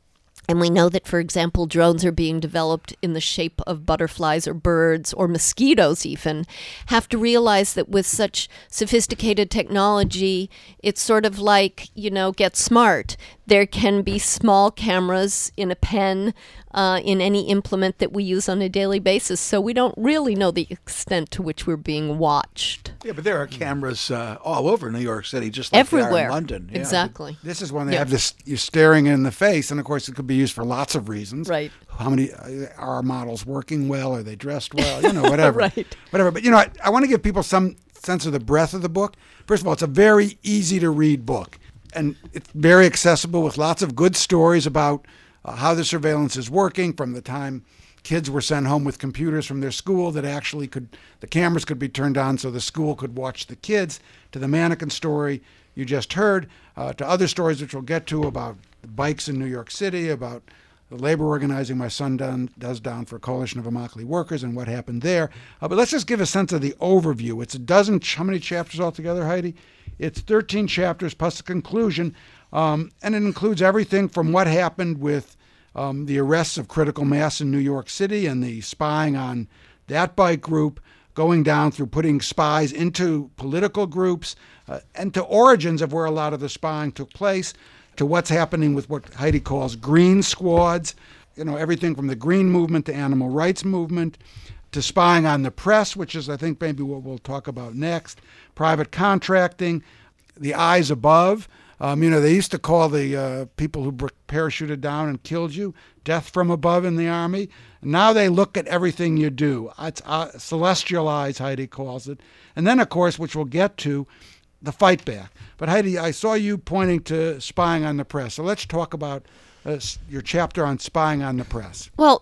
And we know that, for example, drones are being developed in the shape of butterflies or birds or mosquitoes even, have to realize that with such sophisticated technology, it's sort of like, get smart. There can be small cameras in a pen, in any implement that we use on a daily basis. So we don't really know the extent to which we're being watched. Yeah, but there are cameras all over New York City, just like everywhere. They are in London. Yeah. Exactly. This is when they have this, you're staring in the face, and of course it could be used for lots of reasons. Right. How many, are our models working well? Are they dressed well? Whatever. Right. Whatever. But, I want to give people some sense of the breadth of the book. First of all, it's a very easy to read book, and it's very accessible with lots of good stories about how the surveillance is working from the time kids were sent home with computers from their school that actually the cameras could be turned on so the school could watch the kids, to the mannequin story you just heard, to other stories which we'll get to about the bikes in New York City, about the labor organizing my son does down for Coalition of Immokalee Workers and what happened there. But let's just give a sense of the overview. It's a dozen, how many chapters altogether, Heidi? It's 13 chapters plus a conclusion, and it includes everything from what happened with the arrests of critical mass in New York City and the spying on that bike group, going down through putting spies into political groups, and to origins of where a lot of the spying took place, to what's happening with what Heidi calls green squads, everything from the green movement to animal rights movement, to spying on the press, which is, I think, maybe what we'll talk about next, private contracting, the eyes above. They used to call the people who parachuted down and killed you death from above in the Army. Now they look at everything you do. It's celestial eyes, Heidi calls it. And then, of course, which we'll get to, the fight back. But Heidi, I saw you pointing to spying on the press. So let's talk about your chapter on spying on the press. Well,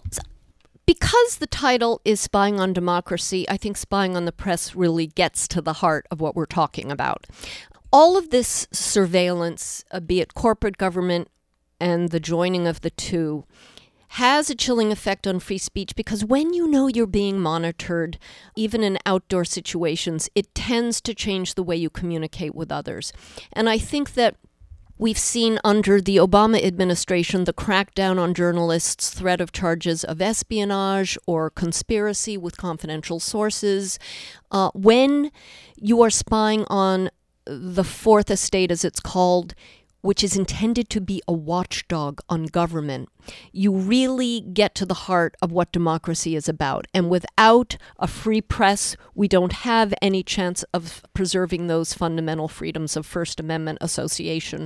because the title is Spying on Democracy, I think spying on the press really gets to the heart of what we're talking about. All of this surveillance, be it corporate government and the joining of the two, has a chilling effect on free speech because when you know you're being monitored, even in outdoor situations, it tends to change the way you communicate with others. And I think that we've seen under the Obama administration the crackdown on journalists, threat of charges of espionage or conspiracy with confidential sources. When you are spying on the Fourth Estate, as it's called, which is intended to be a watchdog on government, you really get to the heart of what democracy is about. And without a free press, we don't have any chance of preserving those fundamental freedoms of First Amendment association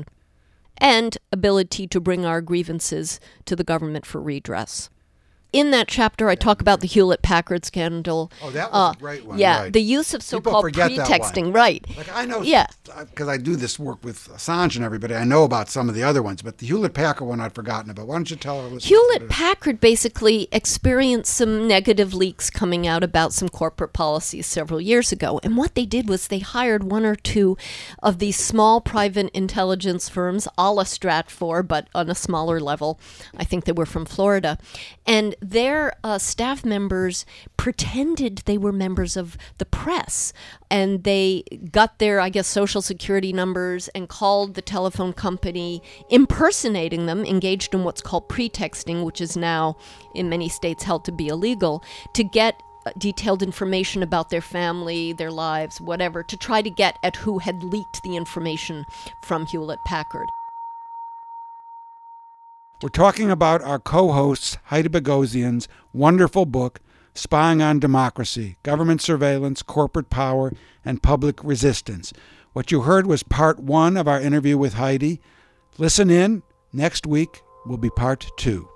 and ability to bring our grievances to the government for redress. In that chapter, I talk about the Hewlett-Packard scandal. Oh, that was a great one. Yeah, right. the use of so-called pretexting. Right. Like I know, yeah, because I do this work with Assange and everybody. I know about some of the other ones, but the Hewlett-Packard one I'd forgotten about. Why don't you tell our listeners? Hewlett-Packard basically experienced some negative leaks coming out about some corporate policies several years ago. And what they did was they hired one or two of these small private intelligence firms, a la Stratfor, but on a smaller level. I think they were from Florida. And their staff members pretended they were members of the press, and they got their, I guess, social security numbers and called the telephone company, impersonating them, engaged in what's called pretexting, which is now in many states held to be illegal, to get detailed information about their family, their lives, whatever, to try to get at who had leaked the information from Hewlett-Packard. We're talking about our co-hosts, Heidi Boghossian's wonderful book, Spying on Democracy, Government Surveillance, Corporate Power, and Public Resistance. What you heard was part 1 of our interview with Heidi. Listen in. Next week will be part 2.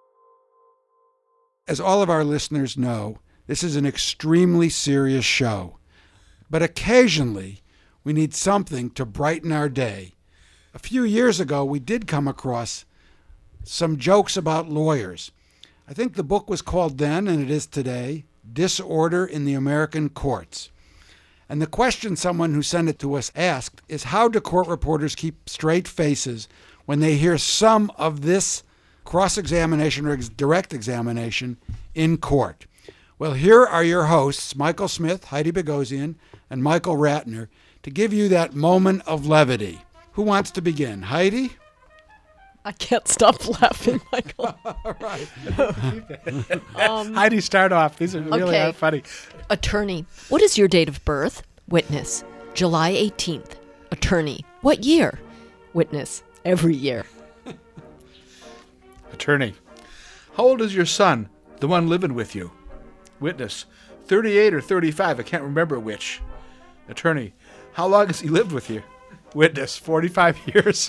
As all of our listeners know, this is an extremely serious show. But occasionally, we need something to brighten our day. A few years ago, we did come across some jokes about lawyers. I think the book was called then, and it is today, Disorder in the American Courts. And the question someone who sent it to us asked is, how do court reporters keep straight faces when they hear some of this cross-examination or direct examination in court? Well, here are your hosts, Michael Smith, Heidi Boghossian, and Michael Ratner, to give you that moment of levity. Who wants to begin? Heidi? I can't stop laughing, Michael. Heidi, start off. These are really Okay. funny. Attorney, what is your date of birth? Witness, July 18th. Attorney, what year? Witness, every year. Attorney, how old is your son, the one living with you? Witness, 38 or 35, I can't remember which. Attorney, how long has he lived with you? Witness, 45 years.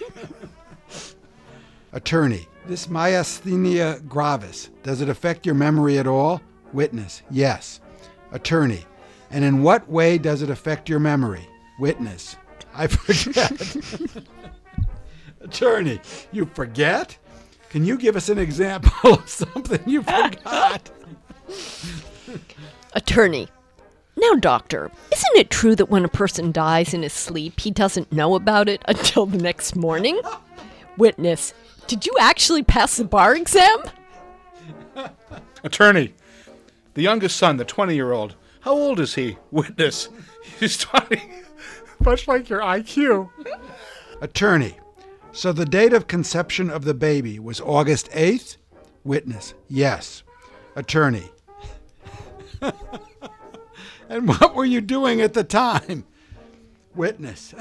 Attorney, this myasthenia gravis, does it affect your memory at all? Witness, yes. Attorney, and in what way does it affect your memory? Witness, I forget. Attorney, you forget? Can you give us an example of something you forgot? Attorney, now, doctor, isn't it true that when a person dies in his sleep, he doesn't know about it until the next morning? Witness, did you actually pass the bar exam? Attorney, the youngest son, the 20-year-old, how old is he? Witness, he's 20, much like your IQ. Attorney, so the date of conception of the baby was August 8th? Witness, yes. Attorney, and what were you doing at the time? Witness,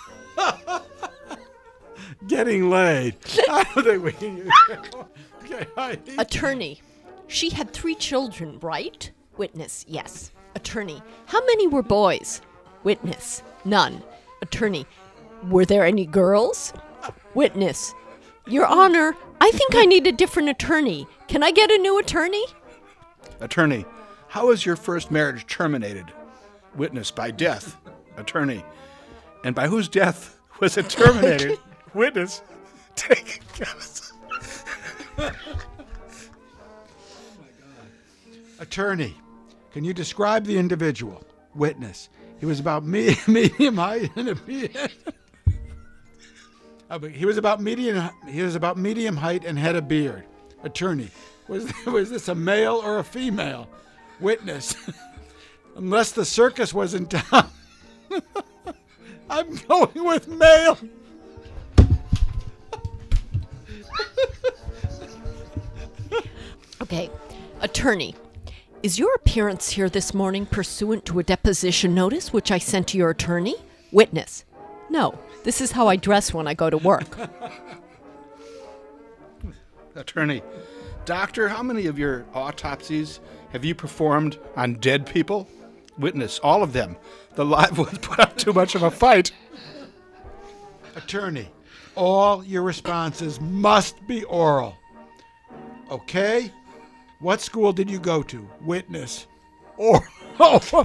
getting laid. I don't think we can use that. Okay, Heidi. Attorney, she had 3 children, right? Witness, yes. Attorney, how many were boys? Witness, none. Attorney, were there any girls? Witness, Your Honor, I think I need a different attorney. Can I get a new attorney? Attorney, how was your first marriage terminated? Witness, by death. Attorney, and by whose death was it terminated? Witness, take it. Attorney, can you describe the individual? Witness, he was about medium height and a beard. He was about medium height and had a beard. Attorney, was this a male or a female? Witness, unless the circus was in town. I'm going with male. Okay. Attorney, is your appearance here this morning pursuant to a deposition notice which I sent to your attorney? Witness, no. This is how I dress when I go to work. Attorney, doctor, how many of your autopsies have you performed on dead people? Witness, all of them. The live ones put up too much of a fight. Attorney, all your responses must be oral. Okay? What school did you go to? Witness. Oral.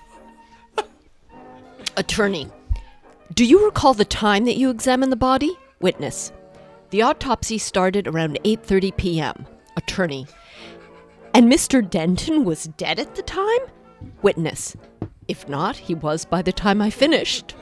Attorney, do you recall the time that you examined the body? Witness, the autopsy started around 8:30 p.m. Attorney, and Mr. Denton was dead at the time? Witness, if not, he was by the time I finished.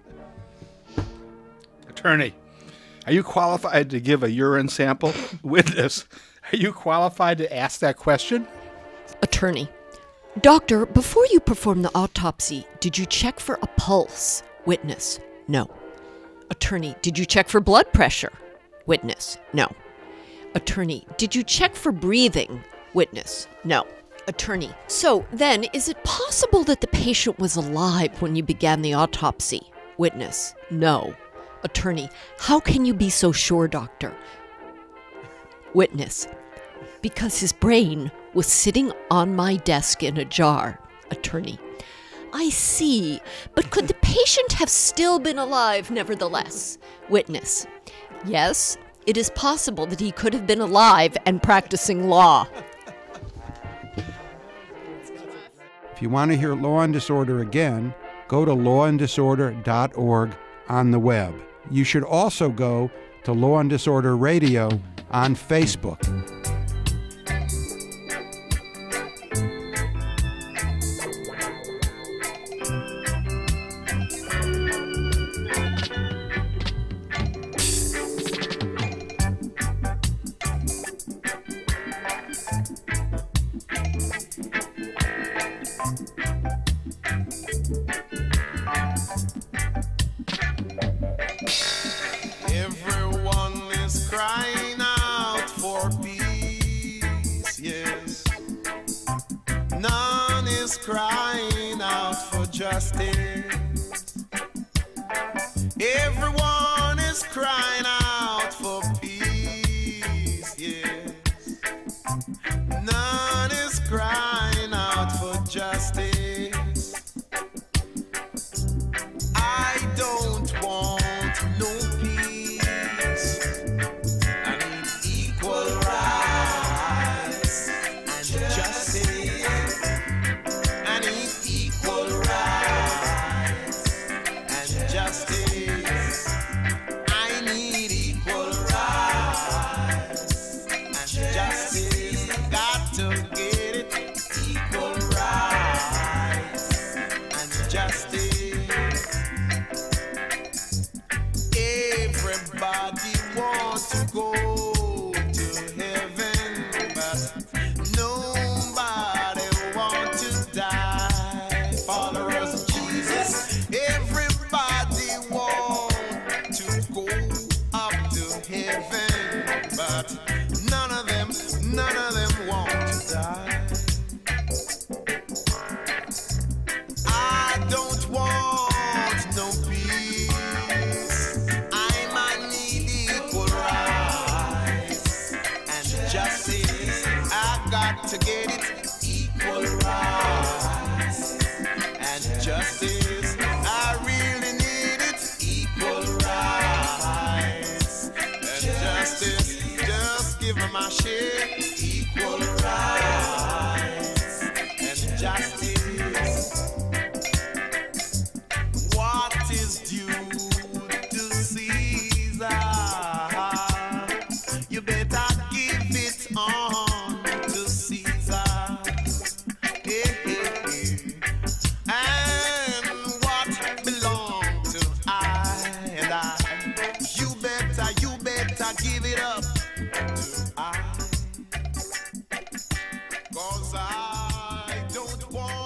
Attorney, are you qualified to give a urine sample? Witness, are you qualified to ask that question? Attorney, doctor, before you performed the autopsy, did you check for a pulse? Witness, no. Attorney, did you check for blood pressure? Witness, no. Attorney, did you check for breathing? Witness, no. Attorney, so then, is it possible that the patient was alive when you began the autopsy? Witness, no. Attorney, how can you be so sure, doctor? Witness, because his brain was sitting on my desk in a jar. Attorney, I see, but could the patient have still been alive nevertheless? Witness, yes, it is possible that he could have been alive and practicing law. If you want to hear Law and Disorder again, go to lawanddisorder.org on the web. You should also go to Law and Disorder Radio on Facebook. Everyone is justice. Everyone is crying out for peace, yes. None is crying out for justice. I don't want no peace. I need equal rights and justice. I need equal rights and justice. I need equal rights and justice. Got to get it. Equal rights and justice. Everybody wants to go to heaven, but nobody wants to die. Followers of Jesus, everybody wants to go up to heaven, but none of them want to die. I don't want no peace. I might need equal rights and justice. I got to get it. Equal rights and justice. I really need it. Equal rights and justice. Just give me my share. Equal rights and justice. What is due to Caesar? You better give it on to Caesar. Hey, hey, hey. And what belongs to I and I? You better give it up to I. 'Cause I don't want